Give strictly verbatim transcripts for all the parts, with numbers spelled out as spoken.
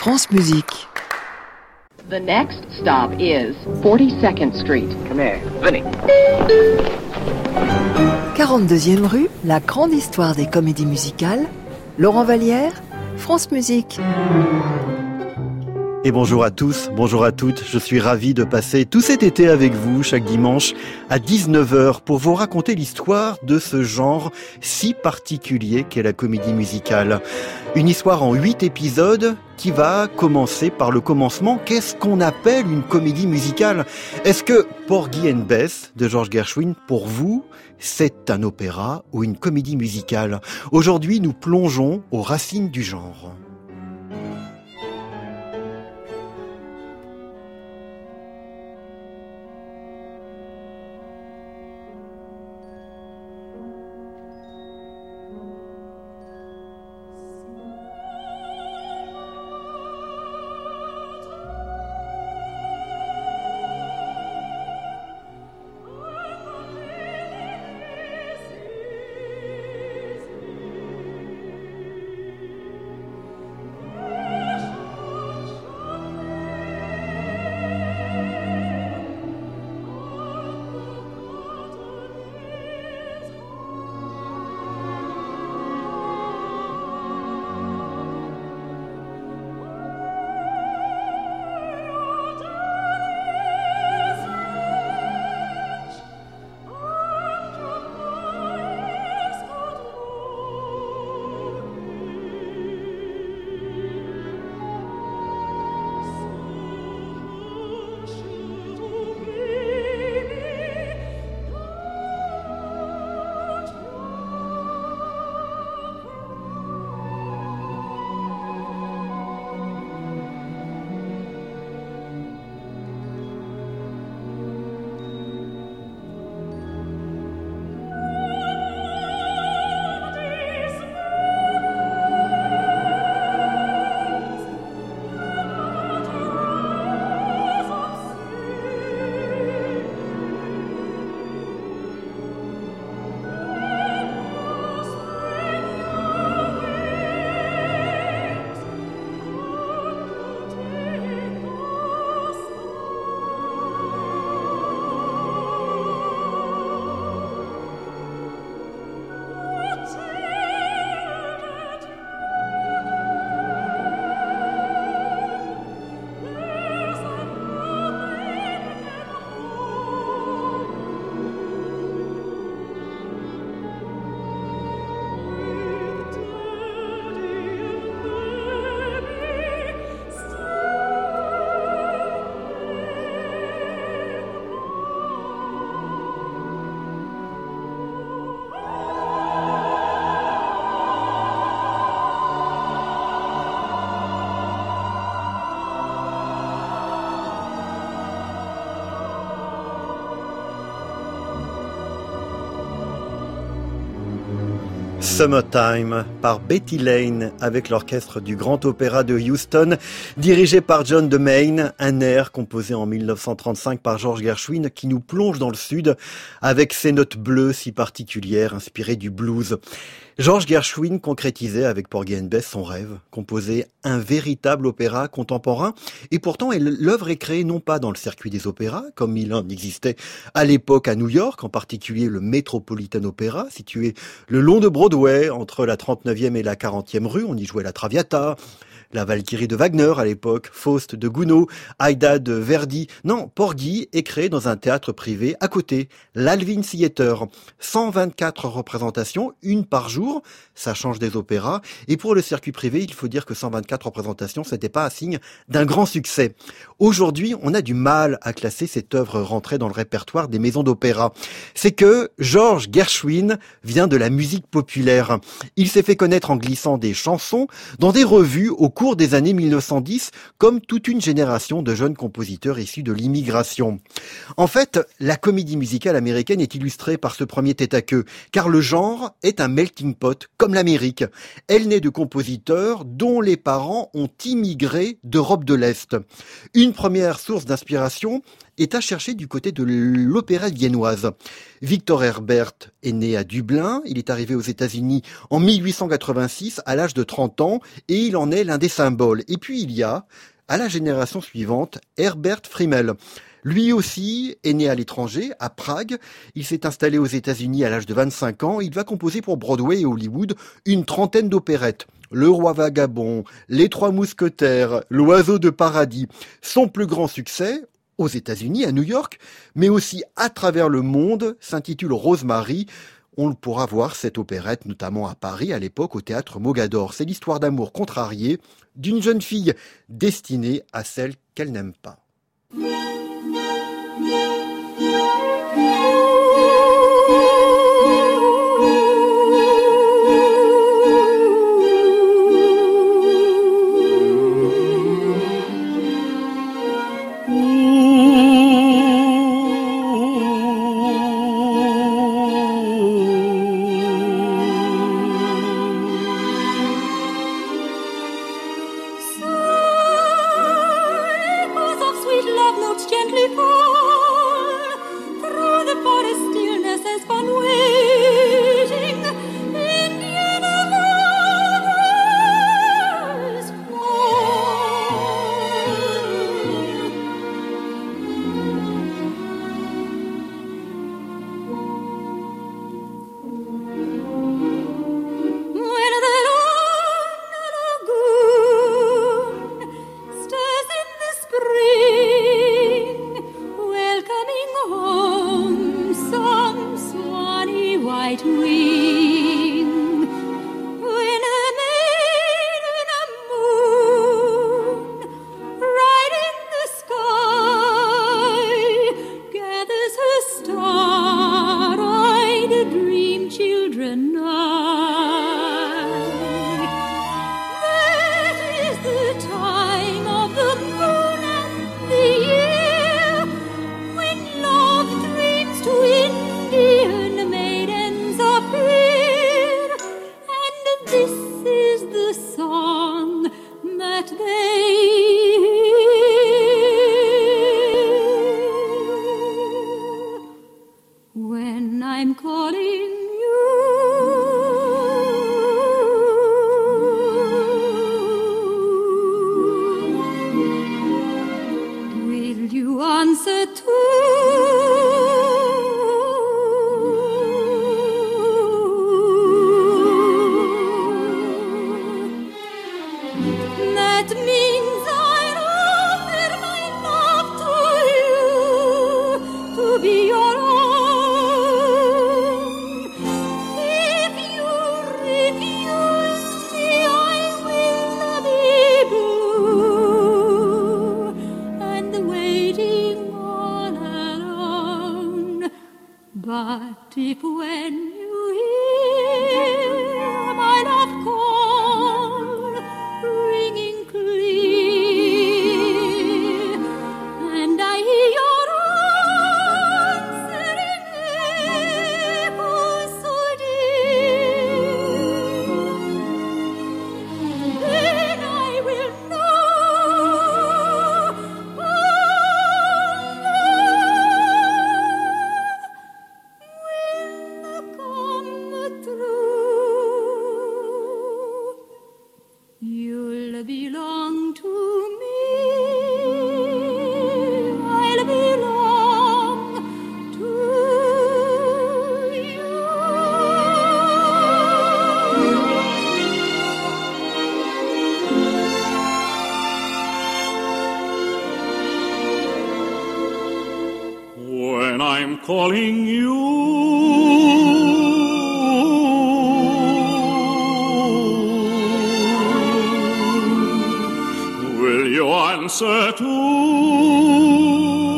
France Musique. The next stop is forty-second Street. Come here, Vinny. quarante-deuxième rue, la grande histoire des comédies musicales. Laurent Vallière, France Musique. Et bonjour à tous, bonjour à toutes, je suis ravi de passer tout cet été avec vous chaque dimanche à dix-neuf heures pour vous raconter l'histoire de ce genre si particulier qu'est la comédie musicale. Une histoire en huit épisodes qui va commencer par le commencement. Qu'est-ce qu'on appelle une comédie musicale ? Est-ce que Porgy and Bess de George Gershwin, pour vous, c'est un opéra ou une comédie musicale ? Aujourd'hui, nous plongeons aux racines du genre. Summertime par Betty Lane avec l'orchestre du Grand Opéra de Houston, dirigé par John DeMaine, un air composé en dix-neuf cent trente-cinq par George Gershwin qui nous plonge dans le sud avec ses notes bleues si particulières inspirées du blues. George Gershwin concrétisait avec Porgy and Bess son rêve, composer un véritable opéra contemporain, et pourtant l'œuvre est créée non pas dans le circuit des opéras, comme il en existait à l'époque à New York, en particulier le Metropolitan Opera, situé le long de Broadway, entre la trente-neuvième et la quarantième rue. On y jouait la Traviata, la Valkyrie de Wagner à l'époque, Faust de Gounod, Aïda de Verdi. Non, Porgy est créé dans un théâtre privé à côté, l'Alvin Theatre. cent vingt-quatre représentations, une par jour, ça change des opéras. Et pour le circuit privé, il faut dire que cent vingt-quatre représentations, c'était pas un signe d'un grand succès. Aujourd'hui, on a du mal à classer cette œuvre rentrée dans le répertoire des maisons d'opéra. C'est que George Gershwin vient de la musique populaire. Il s'est fait connaître en glissant des chansons dans des revues au cours des années mille neuf cent dix, comme toute une génération de jeunes compositeurs issus de l'immigration. En fait, la comédie musicale américaine est illustrée par ce premier tête-à-queue, car le genre est un melting pot, comme l'Amérique. Elle naît de compositeurs dont les parents ont immigré d'Europe de l'Est. Une première source d'inspiration est à chercher du côté de l'opérette viennoise. Victor Herbert est né à Dublin, il est arrivé aux États-Unis en mille huit cent quatre-vingt-six à l'âge de trente ans et il en est l'un des symboles. Et puis il y a, à la génération suivante, Herbert Friemel. Lui aussi est né à l'étranger, à Prague. Il s'est installé aux États-Unis à l'âge de vingt-cinq ans. Il va composer pour Broadway et Hollywood une trentaine d'opérettes. Le Roi Vagabond, Les Trois Mousquetaires, L'Oiseau de Paradis. Son plus grand succès, aux États-Unis, à New York, mais aussi à travers le monde, s'intitule Rosemary. On pourra voir cette opérette, notamment à Paris, à l'époque, au théâtre Mogador. C'est l'histoire d'amour contrariée d'une jeune fille destinée à celle qu'elle n'aime pas. Calling you, will you answer too?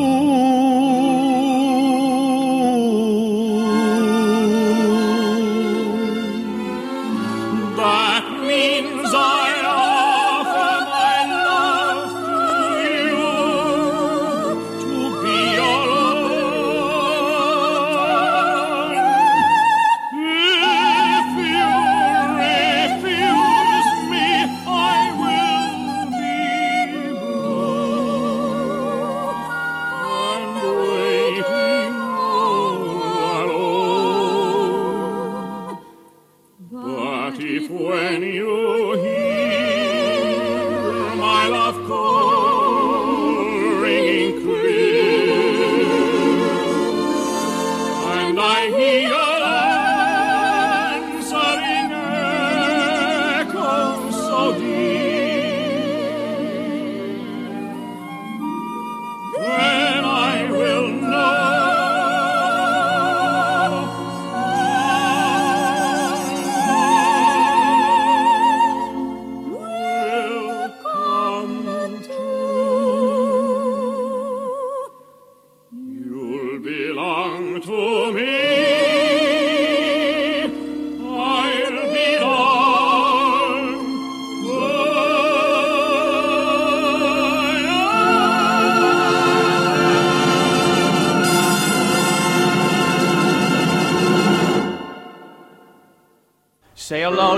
That means I offer my love to you, to be your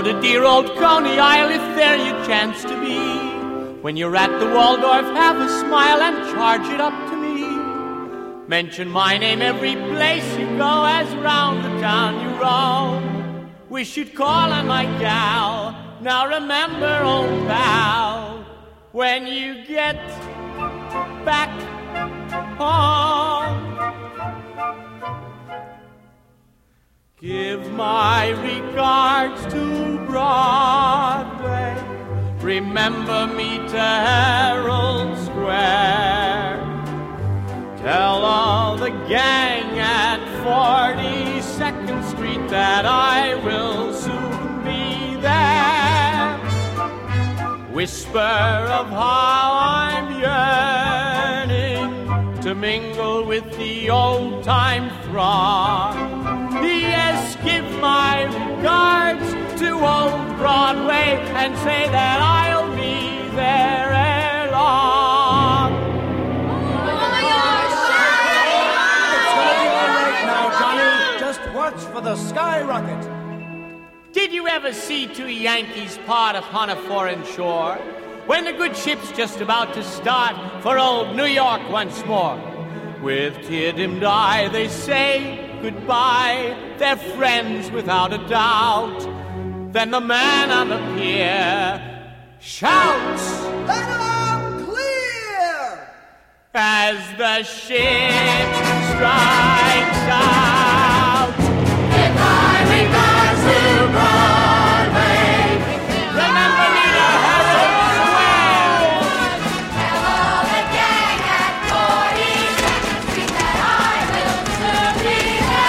go to dear old Coney Isle if there you chance to be. When you're at the Waldorf, have a smile and charge it up to me. Mention my name every place you go, as round the town you roam. Wish you'd call on my gal. Now remember, old pal, when you get back home, give my regards to Broadway. Remember me to Herald Square. Tell all the gang at forty-second Street that I will soon be there. Whisper of how I'm yearning to mingle with the old-time throng. Yes, give my regards to old Broadway and say that I'll be there ere long. It's gonna be all right now, Johnny. Just watch for the skyrocket. Did you ever see two Yankees part upon a foreign shore, when the good ship's just about to start for old New York once more? With tear-dimmed eye they say goodbye, they're friends without a doubt. Then the man on the pier shouts, Let 'em clear! As the ship strikes out. Give my regards to Broadway. Remember me to Herald Square. Tell all the gang at forty-second Street that I will soon be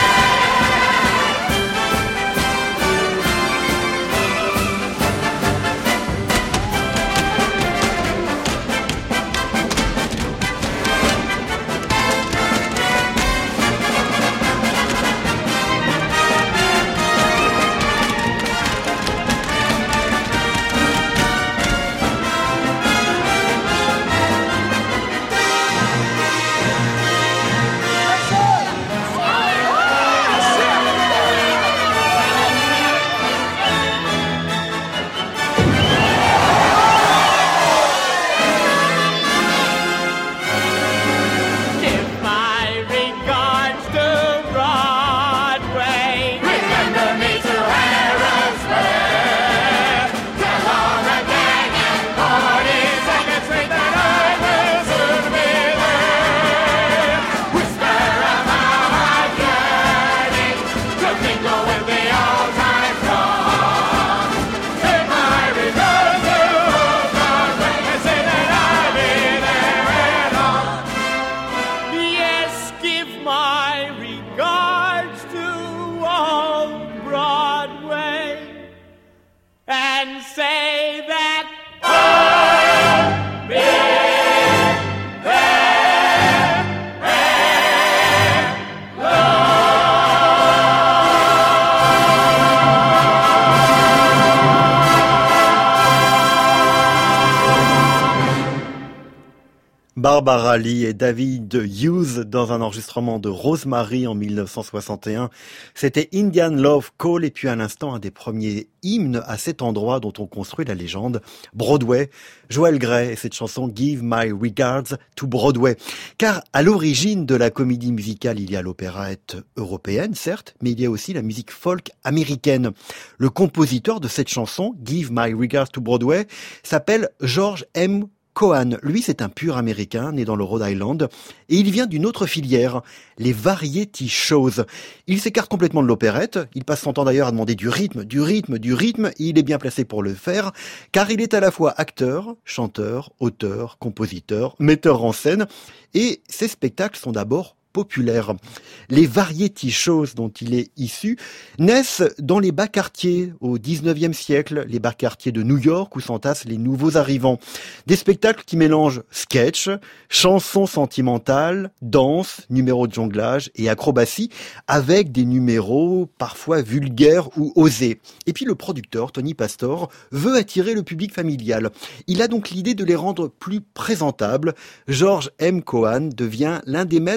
Barbara Lee et David Hughes dans un enregistrement de Rosemary en mille neuf cent soixante et un. C'était Indian Love Call et puis à l'instant un des premiers hymnes à cet endroit dont on construit la légende, Broadway. Joel Grey et cette chanson Give My Regards to Broadway. Car à l'origine de la comédie musicale, il y a l'opérette européenne, certes, mais il y a aussi la musique folk américaine. Le compositeur de cette chanson, Give My Regards to Broadway, s'appelle George M. Cohan, lui c'est un pur américain, né dans le Rhode Island, et il vient d'une autre filière, les variety shows. Il s'écarte complètement de l'opérette, il passe son temps d'ailleurs à demander du rythme, du rythme, du rythme, et il est bien placé pour le faire, car il est à la fois acteur, chanteur, auteur, compositeur, metteur en scène, et ses spectacles sont d'abord populaire. Les variety shows dont il est issu naissent dans les bas quartiers au dix-neuvième siècle, les bas quartiers de New York où s'entassent les nouveaux arrivants. Des spectacles qui mélangent sketch, chansons sentimentales, danse, numéros de jonglage et acrobatie avec des numéros parfois vulgaires ou osés. Et puis le producteur, Tony Pastor, veut attirer le public familial. Il a donc l'idée de les rendre plus présentables. George M. Cohan devient l'un des maîtres de ce qu'on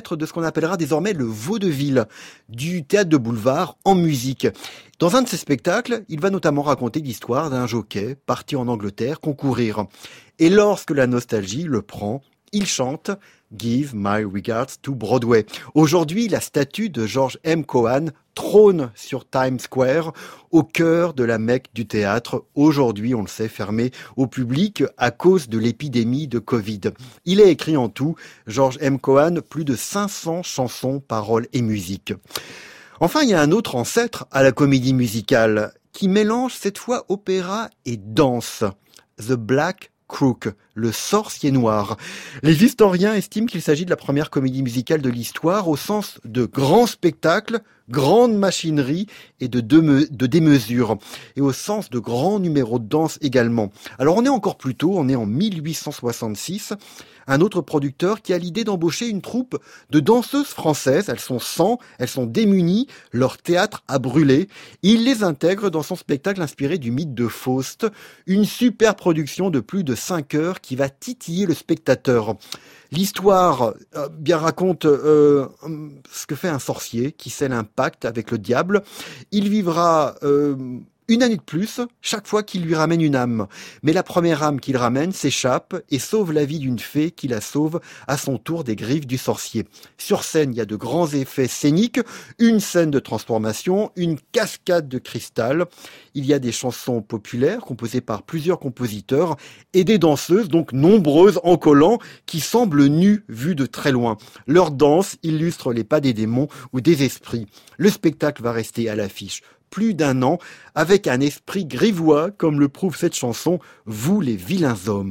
appellera désormais le vaudeville, du théâtre de boulevard en musique. Dans un de ses spectacles, il va notamment raconter l'histoire d'un jockey parti en Angleterre concourir. Et lorsque la nostalgie le prend, il chante « Give my regards to Broadway ». Aujourd'hui, la statue de George M. Cohan trône sur Times Square, au cœur de la Mecque du théâtre, aujourd'hui, on le sait, fermé au public à cause de l'épidémie de Covid. Il a écrit en tout, George M. Cohan, plus de cinq cents chansons, paroles et musique. Enfin, il y a un autre ancêtre à la comédie musicale, qui mélange cette fois opéra et danse. The Black Crook, le sorcier noir. Les historiens estiment qu'il s'agit de la première comédie musicale de l'histoire au sens de grand spectacle, grande machinerie et de, de, de démesure, et au sens de grands numéros de danse également. Alors on est encore plus tôt, on est en mille huit cent soixante-six, un autre producteur qui a l'idée d'embaucher une troupe de danseuses françaises. Elles sont cent, elles sont démunies, leur théâtre a brûlé. Il les intègre dans son spectacle inspiré du mythe de Faust, une super production de plus de cinq heures qui va titiller le spectateur. L'histoire euh, bien raconte euh, ce que fait un sorcier qui scelle un pacte avec le diable. Il vivra euh, une année de plus chaque fois qu'il lui ramène une âme. Mais la première âme qu'il ramène s'échappe et sauve la vie d'une fée qui la sauve à son tour des griffes du sorcier. Sur scène, il y a de grands effets scéniques, une scène de transformation, une cascade de cristal. Il y a des chansons populaires composées par plusieurs compositeurs et des danseuses, donc nombreuses en collant, qui semblent nues vues de très loin. Leur danse illustre les pas des démons ou des esprits. Le spectacle va rester à l'affiche plus d'un an, avec un esprit grivois, comme le prouve cette chanson « Vous les vilains hommes ».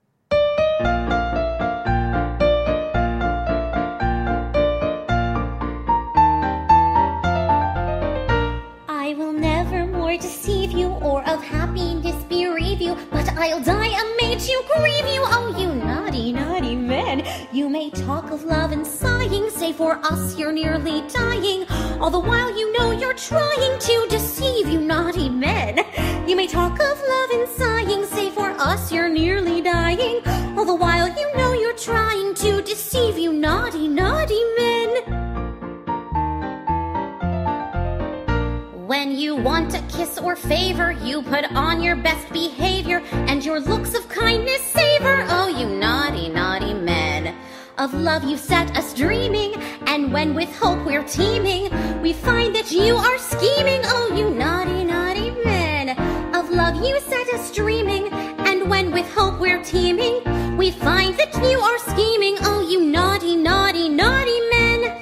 I will never more deceive you or of happiness bereave you, but I'll die a maid to grieve you. Oh, you naughty, naughty men. You may talk of love and sighing, say for us you're nearly dying, all the while you know you're trying to deceive, you naughty men. You may talk of love and sighing, say for us you're nearly dying, all the while you know you're trying to deceive, you naughty, naughty men. When you want a kiss or favor, you put on your best behavior, and your looks of kindness savor. Oh, you naughty, naughty men. Of love you set us dreaming, and when with hope we're teeming, we find that you are scheming. Oh, you naughty, naughty men. Of love you set us dreaming, and when with hope we're teeming, we find that you are scheming. Oh, you naughty, naughty, naughty men.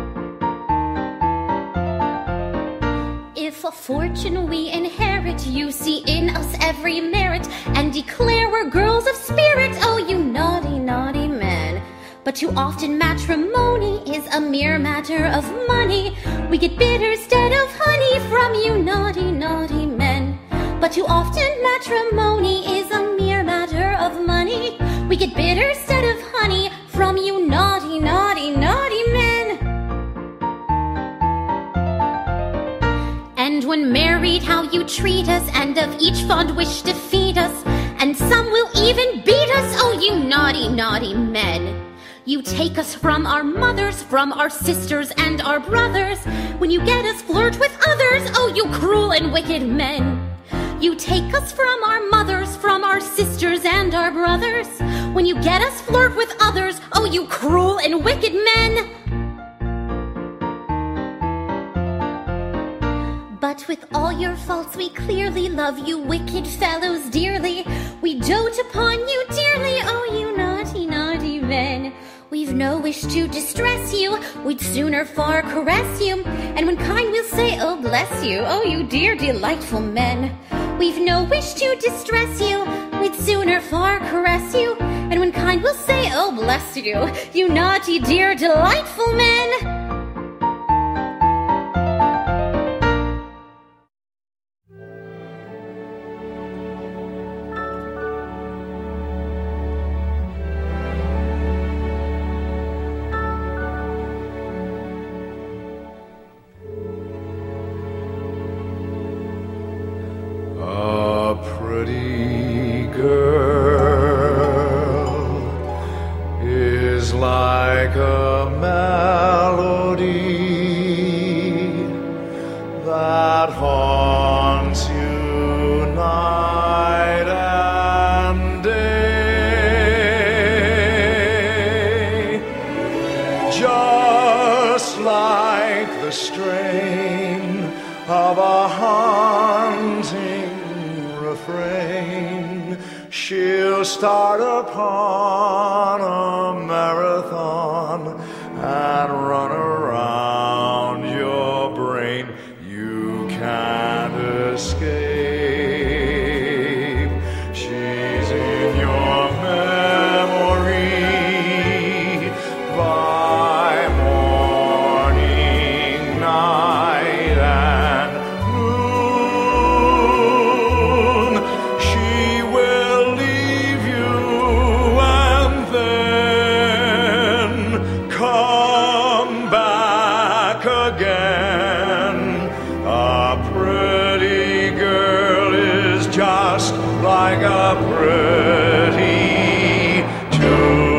If a fortune we inherit, you see in us every merit, and declare we're girls of spirit. Oh, you naughty, naughty men. But too often matrimony is a mere matter of money. We get bitter instead of honey from you naughty, naughty men. But too often matrimony is a mere matter of money. We get bitter instead of honey from you naughty, naughty, naughty men. And when married, how you treat us, and of each fond wish defeat us, and some will even beat us. Oh, you naughty, naughty men. You take us from our mothers, from our sisters and our brothers. When you get us, flirt with others. Oh, you cruel and wicked men. You take us from our mothers, from our sisters and our brothers. When you get us, flirt with others. Oh, you cruel and wicked men. But with all your faults we clearly love you wicked fellows dearly. We dote upon you dearly. Oh, you naughty, naughty men. We've no wish to distress you, we'd sooner far caress you, and when kind we'll say, oh bless you, oh you dear delightful men. We've no wish to distress you, we'd sooner far caress you, and when kind we'll say, oh bless you, you naughty dear delightful men. Like a man the strain of a haunting refrain. She'll start upon a marathon and run around your brain. You can't escape. She's in your memory by morning, night, and noon. She will leave you and then come back again. A pretty girl is just like a pretty tune.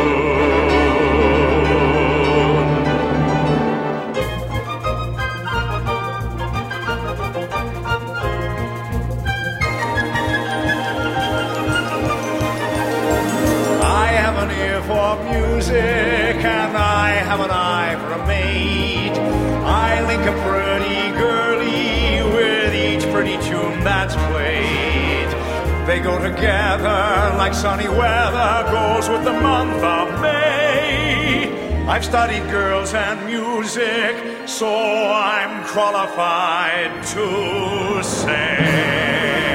I have an ear for music and I have an eye for a mate. I link a pretty girlie with each pretty tune that's played. They go together like sunny weather goes with the month of May. I've studied girls and music, so I'm qualified to say.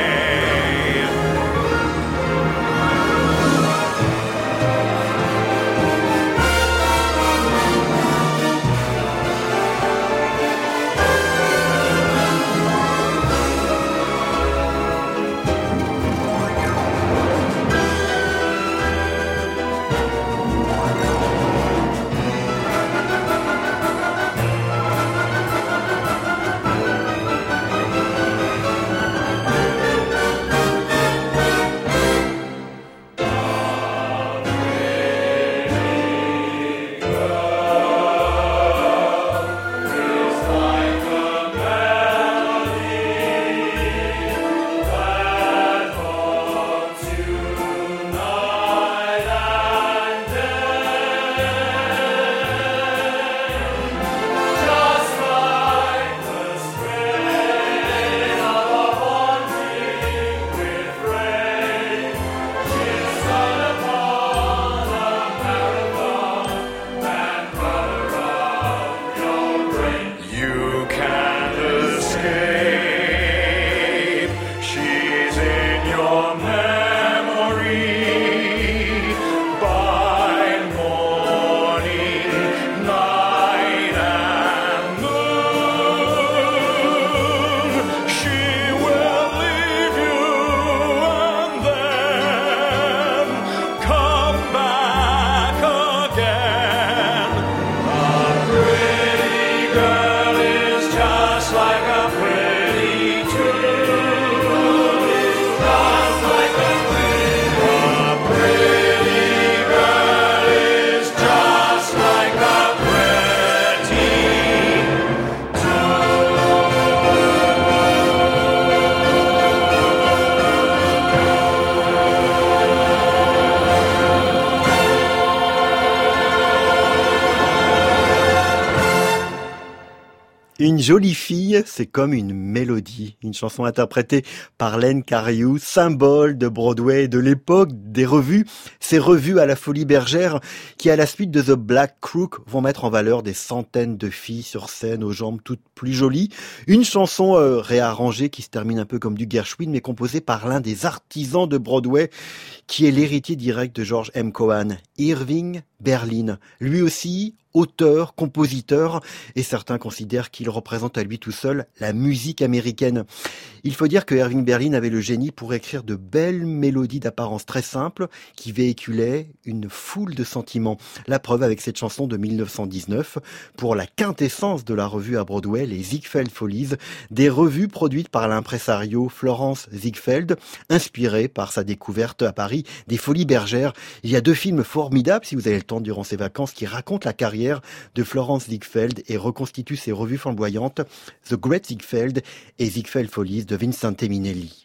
Une jolie fille, c'est comme une mélodie. Une chanson interprétée par Len Cariou, symbole de Broadway, de l'époque des revues. Ces revues à la Folie Bergère qui, à la suite de The Black Crook, vont mettre en valeur des centaines de filles sur scène aux jambes toutes plus jolies. Une chanson euh, réarrangée qui se termine un peu comme du Gershwin, mais composée par l'un des artisans de Broadway, qui est l'héritier direct de George M. Cohan, Irving Berlin. Lui aussi, auteur, compositeur, et certains considèrent qu'il représente à lui tout seul la musique américaine. Il faut dire que Irving Berlin avait le génie pour écrire de belles mélodies d'apparence très simple qui véhiculaient une foule de sentiments. La preuve avec cette chanson de mille neuf cent dix-neuf, pour la quintessence de la revue à Broadway, les Ziegfeld Follies, des revues produites par l'impresario Florence Ziegfeld, inspirées par sa découverte à Paris des Folies Bergères. Il y a deux films formidables, si vous avez le temps durant ces vacances, qui racontent la carrière de Florence Ziegfeld et reconstituent ses revues flamboyantes, The Great Ziegfeld et Ziegfeld Follies de Vincente Minnelli.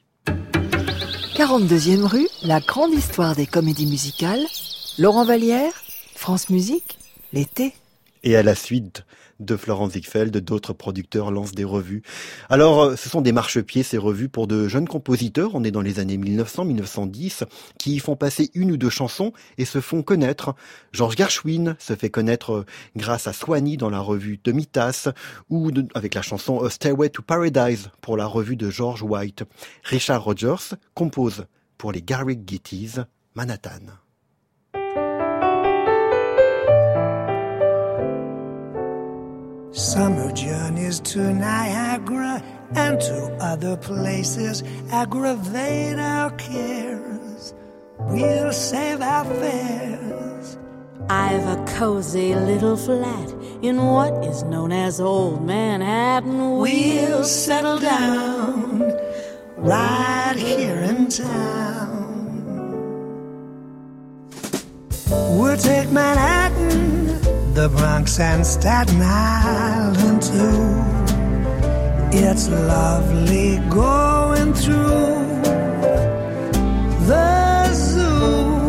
quarante-deuxième rue, la grande histoire des comédies musicales. Laurent Vallière, France Musique, l'été. Et à la suite de Florent Ziegfeld, d'autres producteurs lancent des revues. Alors, ce sont des marchepieds, ces revues, pour de jeunes compositeurs, on est dans les années mille neuf cents mille neuf cent dix, qui y font passer une ou deux chansons et se font connaître. George Gershwin se fait connaître grâce à Swanee dans la revue de Mitas, ou de, avec la chanson A Stairway to Paradise pour la revue de George White. Richard Rodgers compose pour les Garrick Gitties Manhattan. Summer journeys to Niagara and to other places aggravate our cares. We'll save our fares. I've a cozy little flat in what is known as Old Manhattan. We'll settle down right here in town. We'll take Manhattan, the Bronx and Staten Island too. It's lovely going through the zoo.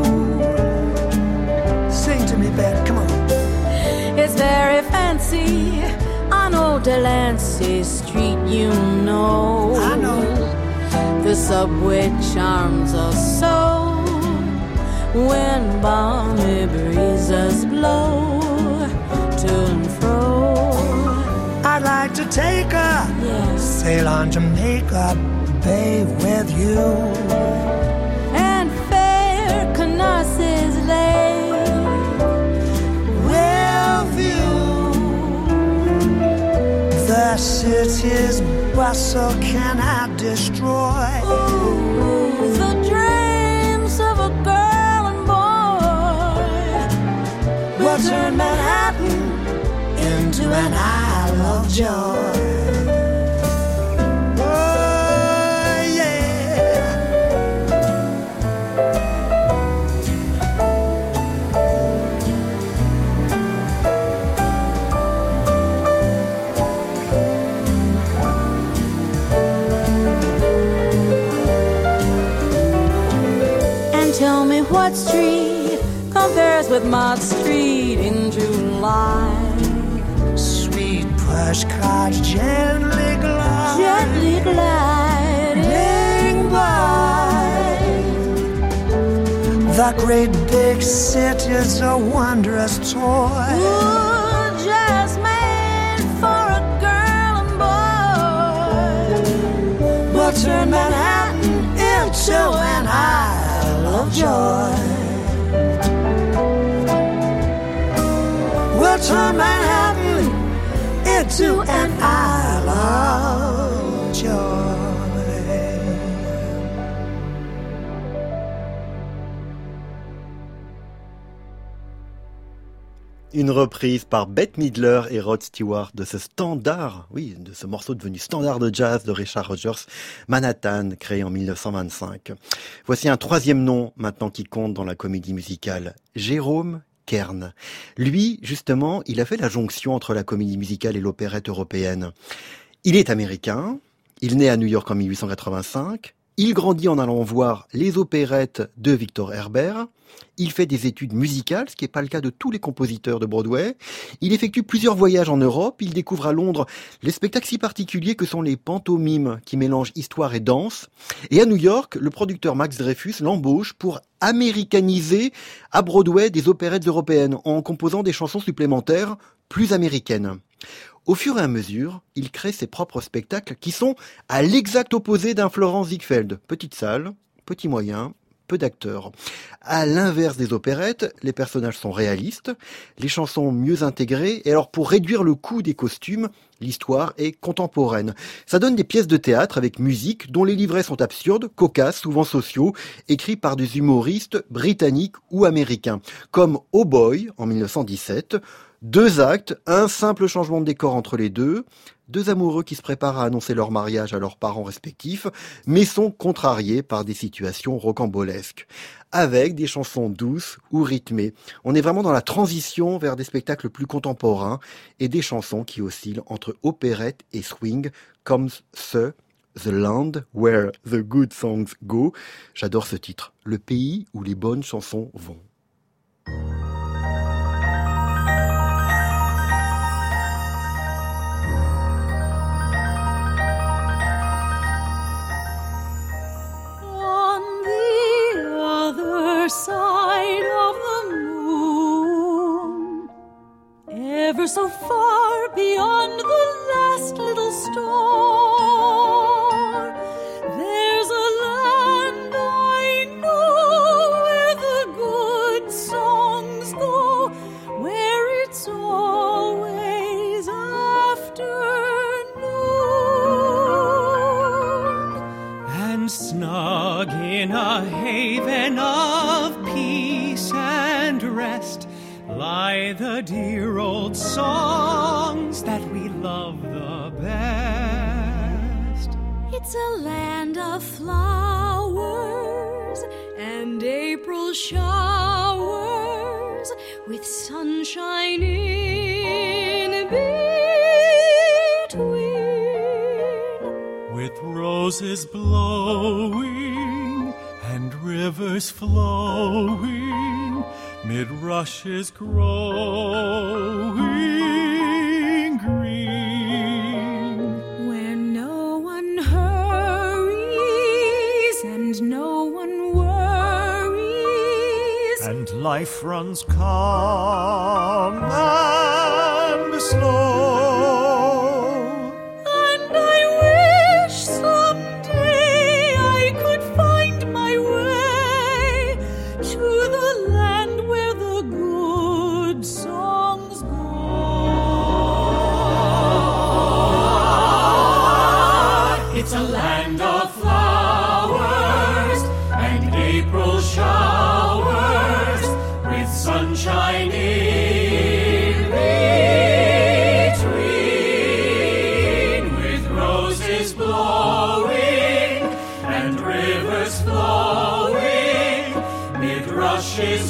Sing to me, Beth, come on. It's very fancy on old Delancey Street, you know. I know. The subway charms us so when balmy breezes blow to and fro. I'd like to take a yes. sail on Jamaica Bay with you, and fair Canarsis Lake we'll view the city's bustle cannot destroy. Ooh, the dreams of a girl and boy will turn Manhattan into an isle of joy. Oh, yeah. And tell me what street compares with Mott Street in July. Plush cars gently glide, gently gliding by. The great big city's a wondrous toy. Ooh, just made for a girl and boy. We'll turn Manhattan into an isle of joy. We'll turn Manhattan into an isle of joy. Une reprise par Bette Midler et Rod Stewart de ce standard, oui, de ce morceau devenu standard de jazz de Richard Rodgers, Manhattan, créé en mille neuf cent vingt-cinq. Voici un troisième nom maintenant qui compte dans la comédie musicale, Jérôme Kern. Lui, justement, il a fait la jonction entre la comédie musicale et l'opérette européenne. Il est américain, il naît à New York en mille huit cent quatre-vingt-cinq, il grandit en allant voir les opérettes de Victor Herbert, il fait des études musicales, ce qui n'est pas le cas de tous les compositeurs de Broadway, il effectue plusieurs voyages en Europe, il découvre à Londres les spectacles si particuliers que sont les pantomimes qui mélangent histoire et danse, et à New York, le producteur Max Dreyfus l'embauche pour américaniser à Broadway des opérettes européennes en composant des chansons supplémentaires plus américaines. Au fur et à mesure, il crée ses propres spectacles qui sont à l'exact opposé d'un Florent Ziegfeld. Petite salle, petit moyen, peu d'acteurs. À l'inverse des opérettes, les personnages sont réalistes, les chansons mieux intégrées, et alors pour réduire le coût des costumes, l'histoire est contemporaine. Ça donne des pièces de théâtre avec musique dont les livrets sont absurdes, cocasses, souvent sociaux, écrits par des humoristes britanniques ou américains, comme Oh Boy en mille neuf cent dix-sept, deux actes, un simple changement de décor entre les deux, deux amoureux qui se préparent à annoncer leur mariage à leurs parents respectifs, mais sont contrariés par des situations rocambolesques, avec des chansons douces ou rythmées. On est vraiment dans la transition vers des spectacles plus contemporains et des chansons qui oscillent entre opérette et swing, comme ce The Land Where the Good Songs Go. J'adore ce titre, le pays où les bonnes chansons vont. Somewhere so far beyond the last little star, there's a land I know where the good songs go, where it's always afternoon. And snug in a haven of peace and rest lie the dear old songs that we love the best. It's a land of flowers and April showers with sunshine in between, with roses blowing and rivers flowing, mid rushes growing green, where no one hurries and no one worries, and life runs calm and slow. And I wish someday I could find my way to the land where the good songs go. It's a land of flowers and April showers with sunshine in between, with roses blowing and rivers flowing, mid rushes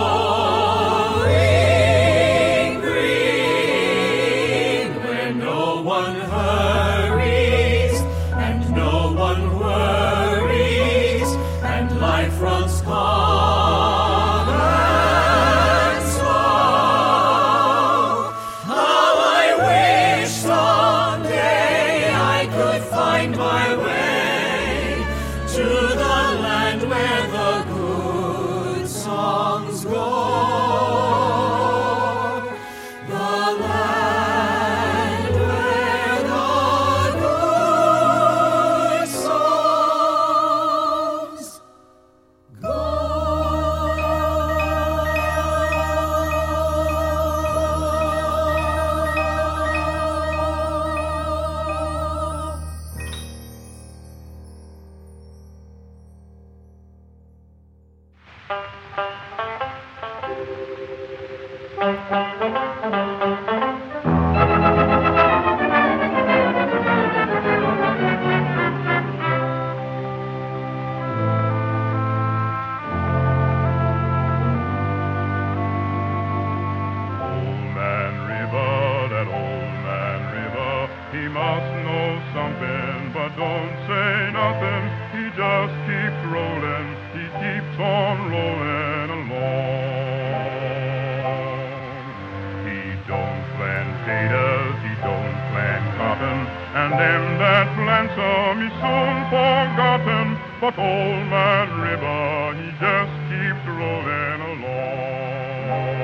growing green, where no one hurries and no one worries, and life runs calm and slow. How I wish someday I could find my way to the land where the good songs go. The land where the good songs go. Old Man River, that old man River, he must know something, but don't say nothing. He just keeps rolling, he keeps on rolling along. He don't plant potatoes, he don't plant cotton, and them that plants 'em he soon forgotten. But old man River, he just keeps rolling along.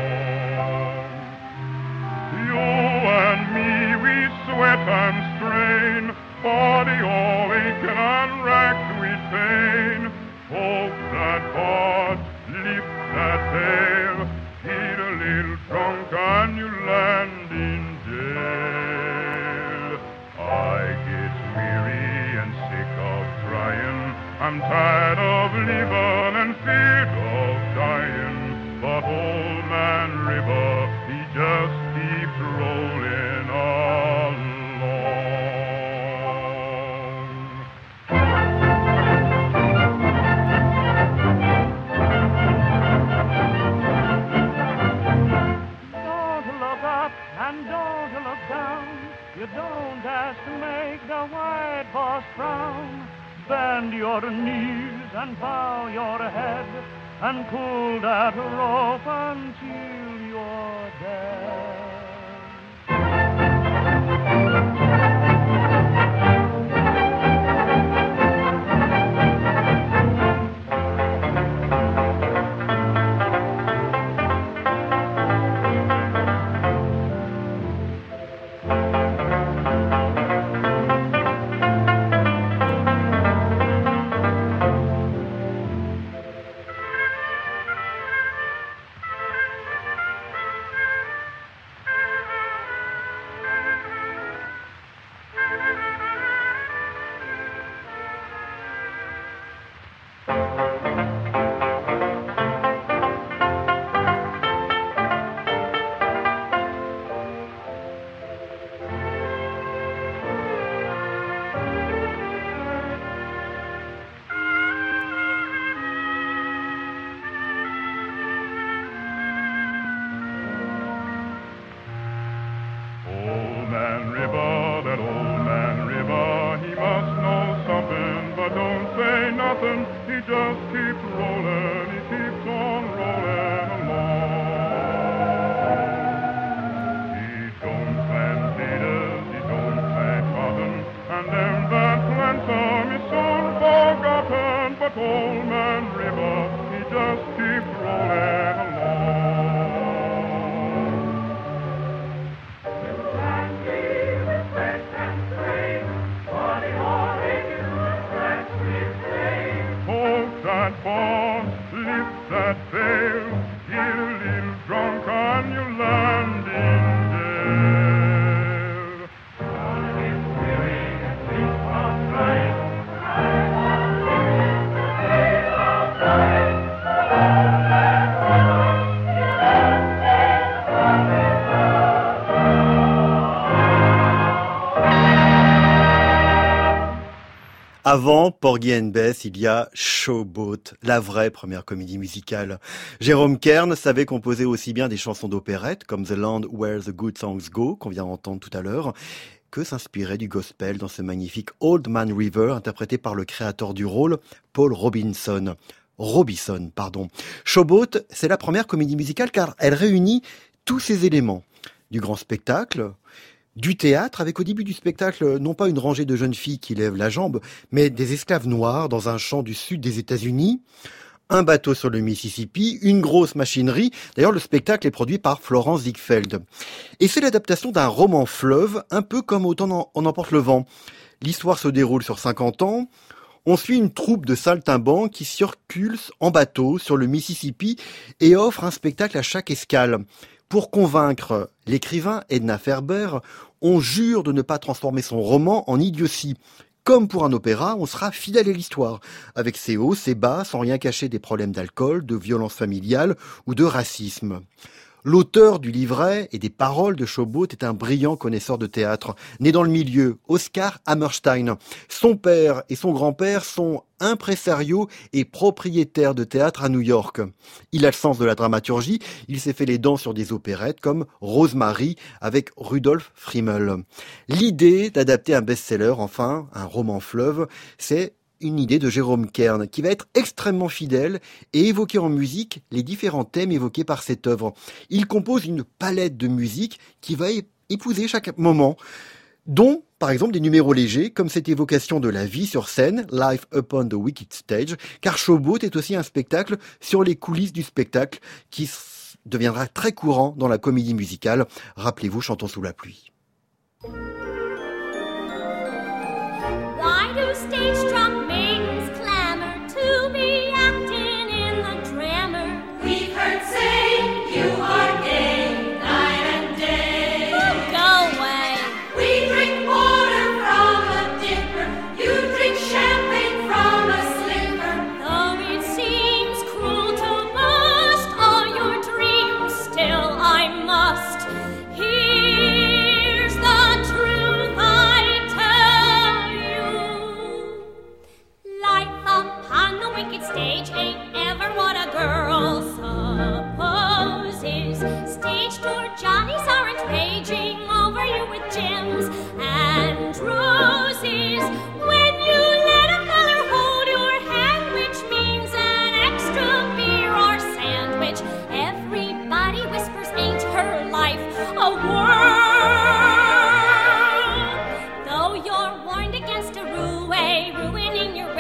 You and me, we sweat and strain, body all aching and racked with pain. Hope that God lift that veil, get a little drunk and you land in jail. I get weary and sick of trying, I'm tired of living and feared of dying. But old man River, he just keeps rolling along. Don't look up and don't look down. You don't have to make the white horse frown. Bend your knees and bow your head and pull that rope until you're dead. just keeps rolling, he keeps on rolling along. He don't plant potatoes, he don't plant cotton, and them that plant some is soon forgotten. But Old Man River, he just keeps rolling along. That ball, lift that veil, get a little drunk on your landing there. God is weary and sleep on night. I want to live the day of night. All that river, you Avant Porgy and Bess, il y a Showboat, la vraie première comédie musicale. Jérôme Kern savait composer aussi bien des chansons d'opérette, comme The Land Where the Good Songs Go, qu'on vient d'entendre tout à l'heure, que s'inspirer du gospel dans ce magnifique Old Man River, interprété par le créateur du rôle, Paul Robinson. Robinson, pardon. Showboat, c'est la première comédie musicale car elle réunit tous ces éléments. Du grand spectacle, du théâtre, avec au début du spectacle, non pas une rangée de jeunes filles qui lèvent la jambe, mais des esclaves noirs dans un champ du sud des États-Unis, un bateau sur le Mississippi, une grosse machinerie. D'ailleurs, le spectacle est produit par Florence Ziegfeld. Et c'est l'adaptation d'un roman fleuve, un peu comme Autant on emporte le vent. L'histoire se déroule sur cinquante ans. On suit une troupe de saltimbanques qui circulent en bateau sur le Mississippi et offre un spectacle à chaque escale. Pour convaincre l'écrivain Edna Ferber, on jure de ne pas transformer son roman en idiotie. Comme pour un opéra, on sera fidèle à l'histoire, avec ses hauts, ses bas, sans rien cacher des problèmes d'alcool, de violence familiale ou de racisme. L'auteur du livret et des paroles de Showboat est un brillant connaisseur de théâtre, né dans le milieu, Oscar Hammerstein. Son père et son grand-père sont impresarios et propriétaires de théâtre à New York. Il a le sens de la dramaturgie, il s'est fait les dents sur des opérettes comme Rosemary avec Rudolf Friemel. L'idée d'adapter un best-seller, enfin un roman fleuve, c'est une idée de Jérôme Kern qui va être extrêmement fidèle et évoquer en musique les différents thèmes évoqués par cette œuvre. Il compose une palette de musique qui va épouser chaque moment, dont par exemple des numéros légers comme cette évocation de la vie sur scène, Life Upon the Wicked Stage, car Showboat est aussi un spectacle sur les coulisses du spectacle qui deviendra très courant dans la comédie musicale. Rappelez-vous, Chantons sous la pluie. Why do stage-struck maidens clamor to be acting in the drama? We've heard say you are gay night and day. Oh, go away. We drink water from a dipper. You drink champagne from a slipper. Though it seems cruel to bust all your dreams, still I must. Here's the truth I tell you. Life upon the wicked stage ain't ever what a girl supposes. Stage door Johnnies aren't raging over you with gems and roses. When you let a feller hold your hand, which means an extra beer or sandwich, everybody whispers, ain't her life a whirl? Though you're warned against a roué, ruining your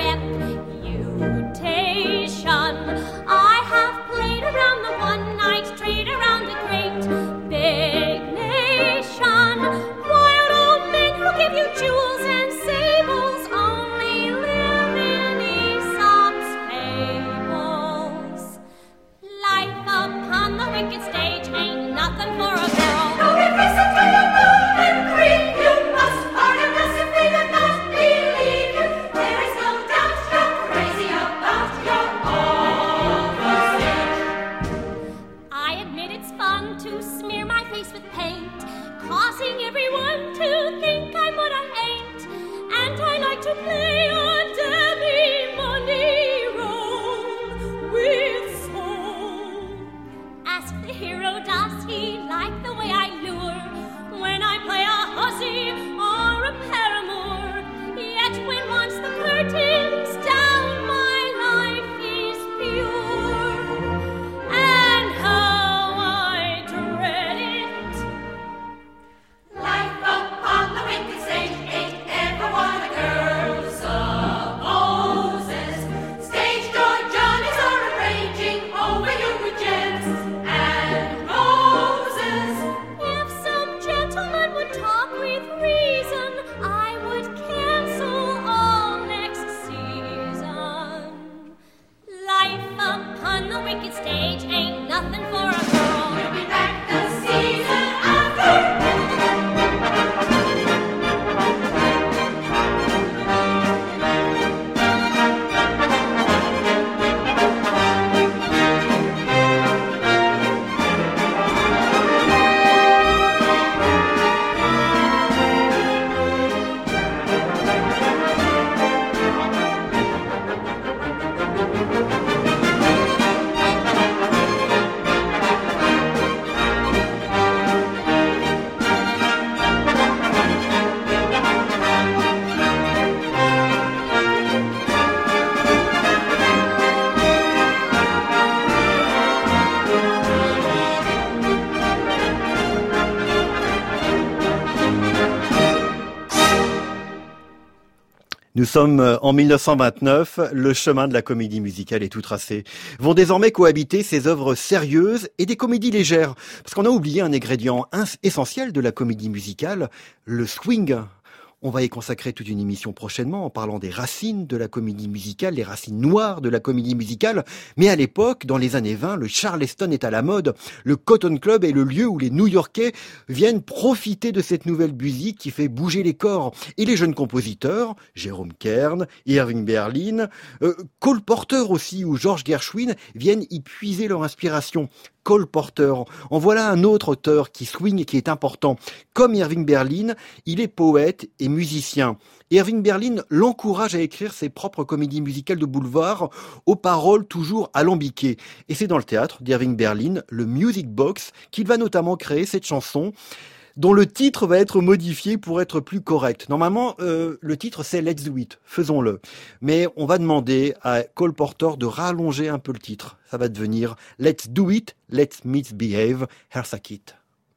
reputation, I have played around the one-night street, around the great big nation. Wild old men who give you jewels and sables only live in Aesop's fables. Life upon the wicked stage ain't nothing for a girl. No reverse until you move and creep. You must pardon us if we do not believe you. There is no doubt you're crazy about your overstage. I admit it's fun to smear my face with paint, causing everyone to think I'm what I ain't. And I like to play a Demi-Money role with soul. Ask the hero, does he like the way I lure when I play a hussy or a paramour? Yet when once the curtain's down, my life Nous sommes en mille neuf cent vingt-neuf, le chemin de la comédie musicale est tout tracé. Vont désormais cohabiter ces œuvres sérieuses et des comédies légères. Parce qu'on a oublié un ingrédient essentiel de la comédie musicale, le swing. On va y consacrer toute une émission prochainement en parlant des racines de la comédie musicale, les racines noires de la comédie musicale. Mais à l'époque, dans les années vingt, le Charleston est à la mode. Le Cotton Club est le lieu où les New-Yorkais viennent profiter de cette nouvelle musique qui fait bouger les corps. Et les jeunes compositeurs, Jerome Kern, Irving Berlin, euh, Cole Porter aussi ou George Gershwin viennent y puiser leur inspiration. Cole Porter. En voilà un autre auteur qui swing et qui est important. Comme Irving Berlin, il est poète et musicien. Irving Berlin l'encourage à écrire ses propres comédies musicales de boulevard aux paroles toujours alambiquées. Et c'est dans le théâtre d'Irving Berlin, le Music Box, qu'il va notamment créer cette chanson dont le titre va être modifié pour être plus correct. Normalement, euh, le titre c'est Let's Do It, faisons-le. Mais on va demander à Cole Porter de rallonger un peu le titre. Ça va devenir Let's Do It, Let's Misbehave, Eartha Kitt.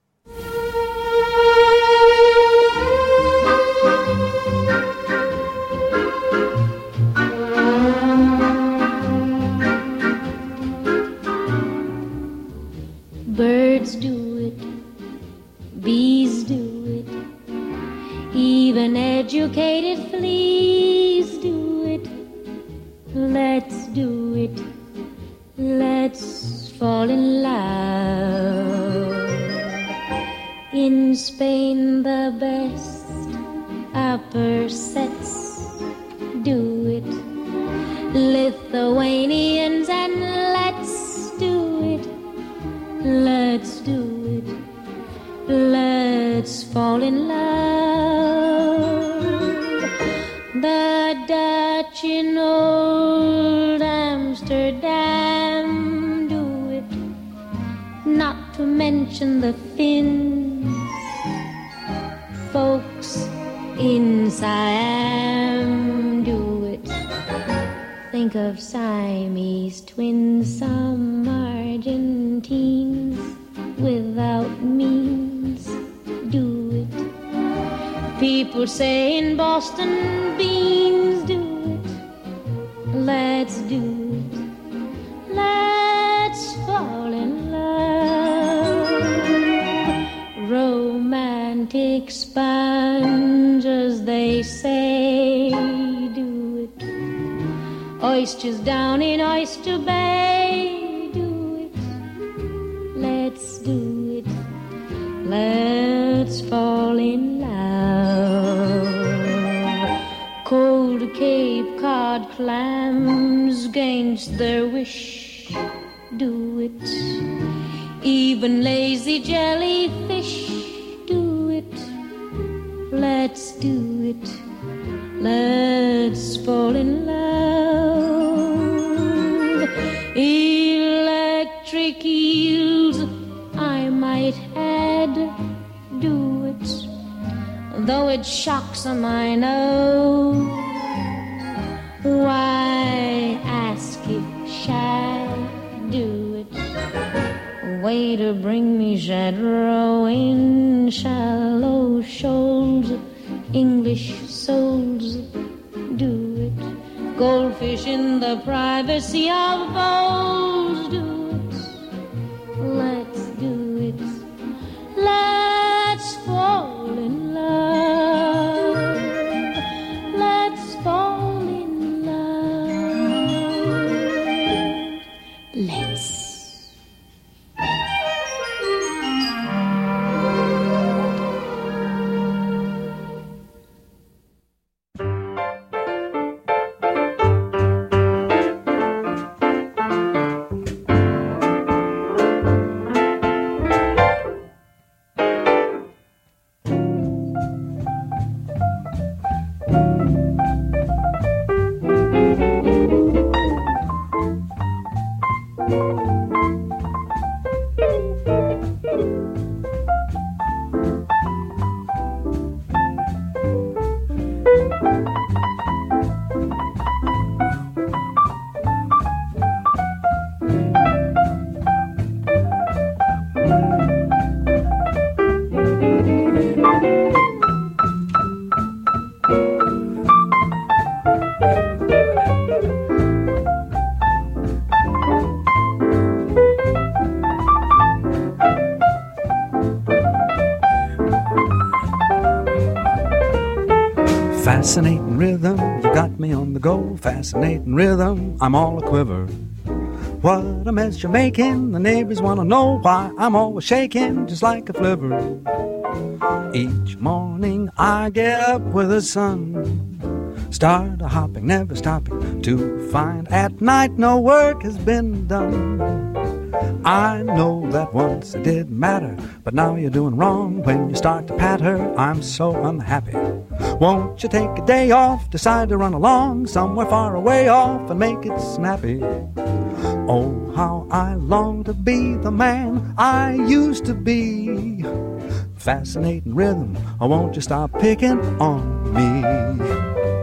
Birds do it, bees do it, even educated fleas do it. Let's do it, let's fall in love. In Spain the best upper sets do it. Lithuanians and let's do it, let's do it. Let's fall in love. The Dutch in old Amsterdam do it, not to mention the Finns. Folks in Siam do it. Think of Siamese twins, some Argentines without means do it. People say in Boston beans do it. Let's do it. Let's fall in love. Romantic sponges, they say, do it. Oysters down in Oyster Bay do it. Let's do it. Let's fall in love. Cold Cape Cod clams against their wish do it. Even lazy jellyfish do it. Let's do it. Let's fall in love. Electric eels, I might add, do it. Though it shocks 'em, I know. Why ask if shall do it? Waiter, bring me shad roe in shallow shoals. English souls do it. Goldfish in the privacy of bowls do it. Let's do it. Let's fall in love. Let's fall in love. Let's. Fascinating rhythm, you got me on the go. Fascinating rhythm, I'm all a quiver. What a mess you're making, the neighbors want to know why I'm always shaking just like a flivver. Each morning I get up with the sun, start a hopping, never stopping, to find at night no work has been done. I know that once it did matter, but now you're doing wrong when you start to patter. I'm so unhappy. Won't you take a day off, decide to run along somewhere far away off and make it snappy? Oh, how I long to be the man I used to be. Fascinating rhythm, oh, won't you stop picking on me?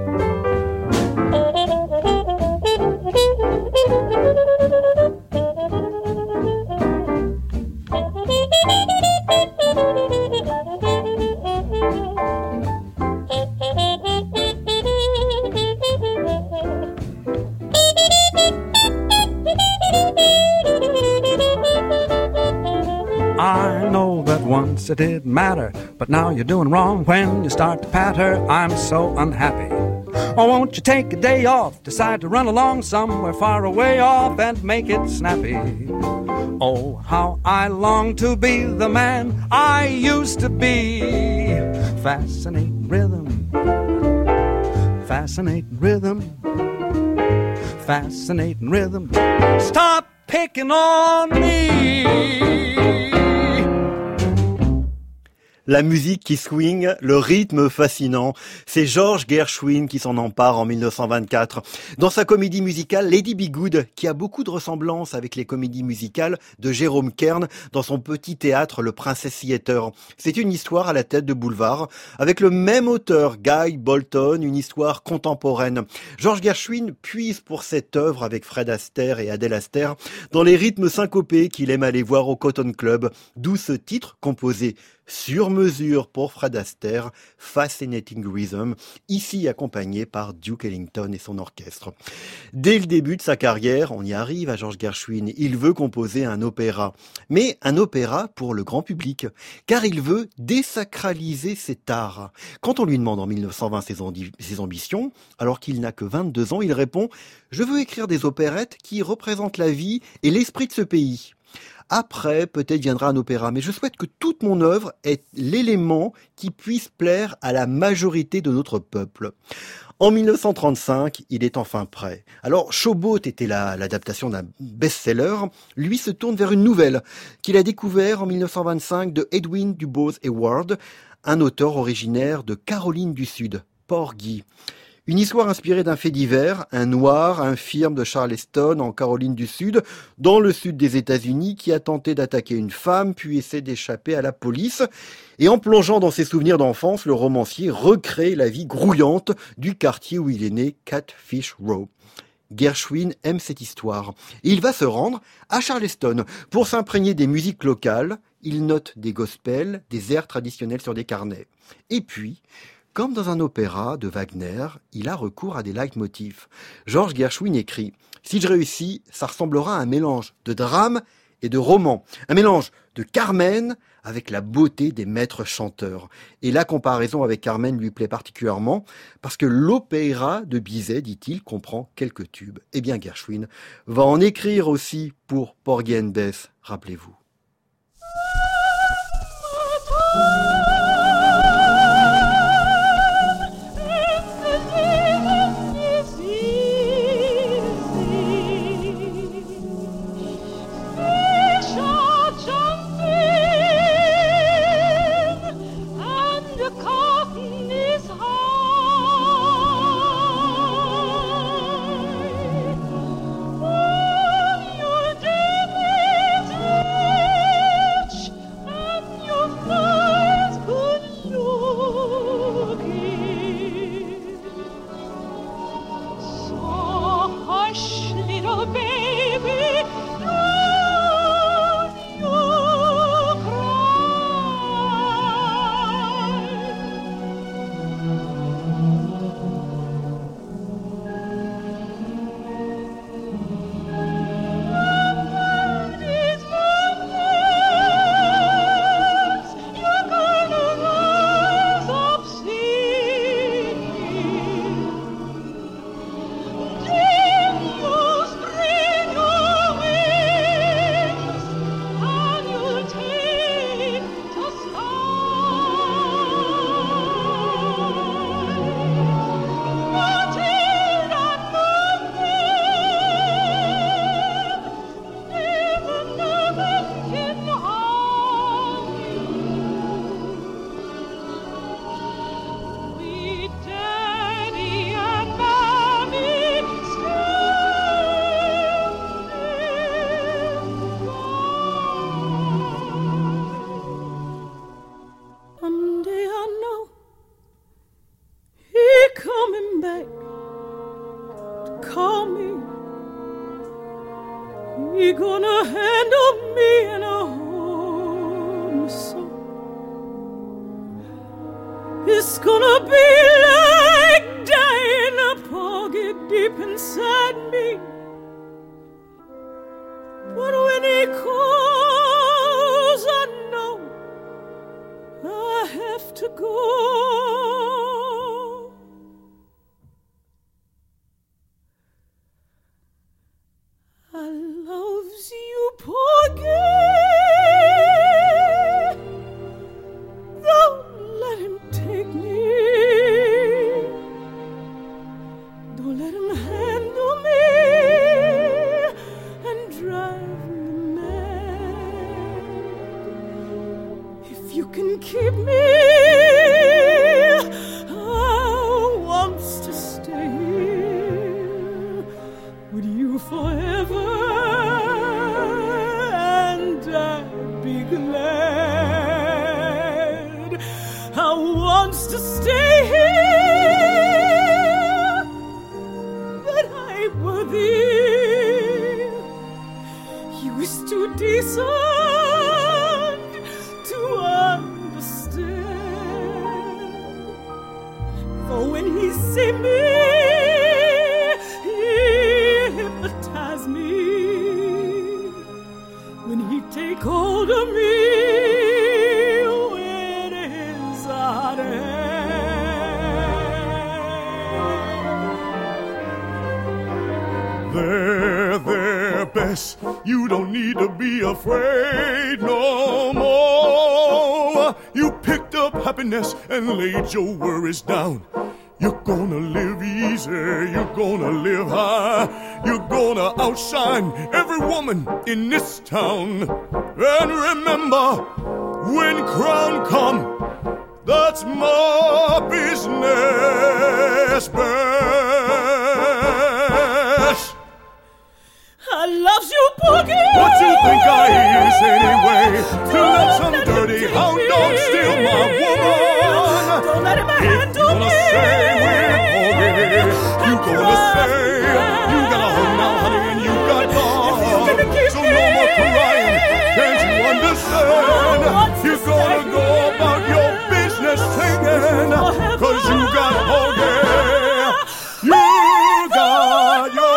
It didn't matter, but now you're doing wrong when you start to patter. I'm so unhappy. Oh, won't you take a day off, decide to run along somewhere far away off and make it snappy? Oh, how I long to be the man I used to be. Fascinating rhythm, fascinating rhythm, fascinating rhythm. Stop picking on me. La musique qui swing, le rythme fascinant, c'est George Gershwin qui s'en empare en mille neuf cent vingt-quatre. Dans sa comédie musicale Lady Be Good, qui a beaucoup de ressemblances avec les comédies musicales de Jérôme Kern dans son petit théâtre Le Princess Theatre. C'est une histoire à la tête de boulevard, avec le même auteur, Guy Bolton, une histoire contemporaine. George Gershwin puise pour cette œuvre avec Fred Astaire et Adèle Astaire dans les rythmes syncopés qu'il aime aller voir au Cotton Club, d'où ce titre composé sur mesure pour Fred Astaire, Fascinating Rhythm, ici accompagné par Duke Ellington et son orchestre. Dès le début de sa carrière, on y arrive à George Gershwin, il veut composer un opéra, mais un opéra pour le grand public, car il veut désacraliser cet art. Quand on lui demande en mille neuf cent vingt ses, ambi- ses ambitions, alors qu'il n'a que vingt-deux ans, il répond « Je veux écrire des opérettes qui représentent la vie et l'esprit de ce pays ». Après, peut-être viendra un opéra, mais je souhaite que toute mon œuvre ait l'élément qui puisse plaire à la majorité de notre peuple. En mille neuf cent trente-cinq, il est enfin prêt. Alors, Showboat était la, l'adaptation d'un best-seller. Lui se tourne vers une nouvelle qu'il a découvert en mille neuf cent vingt-cinq de Edwin Dubose Heward, un auteur originaire de Caroline du Sud, Porgy. Une histoire inspirée d'un fait divers, un noir infirme de Charleston en Caroline du Sud, dans le sud des États-Unis, qui a tenté d'attaquer une femme puis essaie d'échapper à la police. Et en plongeant dans ses souvenirs d'enfance, le romancier recrée la vie grouillante du quartier où il est né, Catfish Row. Gershwin aime cette histoire. Et il va se rendre à Charleston pour s'imprégner des musiques locales. Il note des gospels, des airs traditionnels sur des carnets. Et puis, comme dans un opéra de Wagner, il a recours à des leitmotifs. George Gershwin écrit « Si je réussis, ça ressemblera à un mélange de drame et de roman. Un mélange de Carmen avec la beauté des maîtres chanteurs. » Et la comparaison avec Carmen lui plaît particulièrement parce que l'opéra de Bizet, dit-il, comprend quelques tubes. Eh bien, Gershwin va en écrire aussi pour Porgy and Bess, rappelez-vous. he gonna handle me in a home so? It's gonna be like dying a poggy deep inside me. But when he calls, I know I have to go. I loves you, Porgy. Don't let him take me. Don't let him handle me and drive me mad. If you can keep me, I wants to stay here with you forever. To stay here, but I'm worthy. You is too decent to understand. For when he see me, he hypnotize me. When he take hold of me, There, there, Bess, you don't need to be afraid no more. You picked up happiness and laid your worries down. You're gonna live easy, you're gonna live high. You're gonna outshine every woman in this town. And remember, when crown come, that's my business, Bess. I love you, Boogie. What you think I is anyway? To let some dirty hound dog steal my woman? Don't let him handle me. You gonna say we're Boogie? You gonna say you got a home now, honey, and you got gone? So no more crying. Can't you understand? You're gonna go about your business singing, 'cause you got Boogie. You got your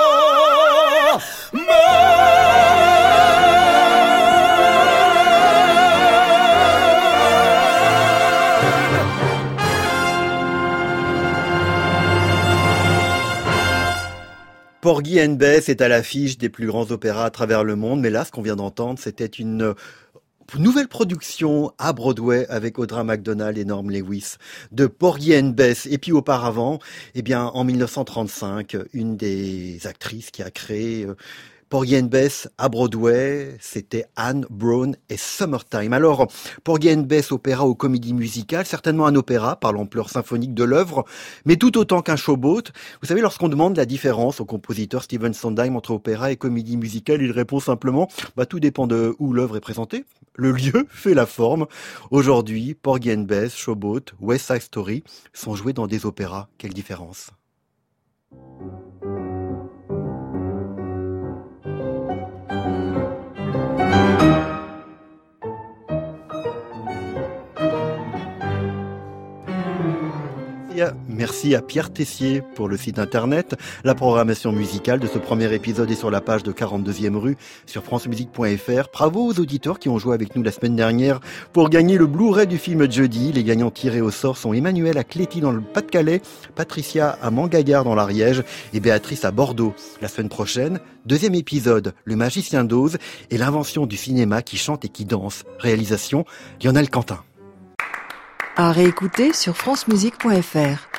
Porgy and Bess est à l'affiche des plus grands opéras à travers le monde, mais là, ce qu'on vient d'entendre, c'était une nouvelle production à Broadway avec Audra McDonald et Norm Lewis de Porgy and Bess. Et puis auparavant, eh bien, en mille neuf cent trente-cinq, une des actrices qui a créé euh, Porgy and Bess à Broadway, c'était Anne Brown et Summertime. Alors, Porgy and Bess, opéra ou comédie musicale, certainement un opéra par l'ampleur symphonique de l'œuvre, mais tout autant qu'un showboat. Vous savez, lorsqu'on demande la différence au compositeur Stephen Sondheim entre opéra et comédie musicale, il répond simplement, bah, tout dépend de où l'œuvre est présentée. Le lieu fait la forme. Aujourd'hui, Porgy and Bess, Showboat, West Side Story sont joués dans des opéras. Quelle différence! Merci à Pierre Tessier pour le site internet. La programmation musicale de ce premier épisode est sur la page de quarante-deuxième rue sur francemusique point f r. Bravo aux auditeurs qui ont joué avec nous la semaine dernière pour gagner le Blu-ray du film Jeudi. Les gagnants tirés au sort sont Emmanuel à Cléty dans le Pas-de-Calais, Patricia à Mangaillard dans l'Ariège et Béatrice à Bordeaux. La semaine prochaine, deuxième épisode, Le Magicien d'Oz et l'invention du cinéma qui chante et qui danse. Réalisation Lionel Quentin. À réécouter sur francemusique point f r.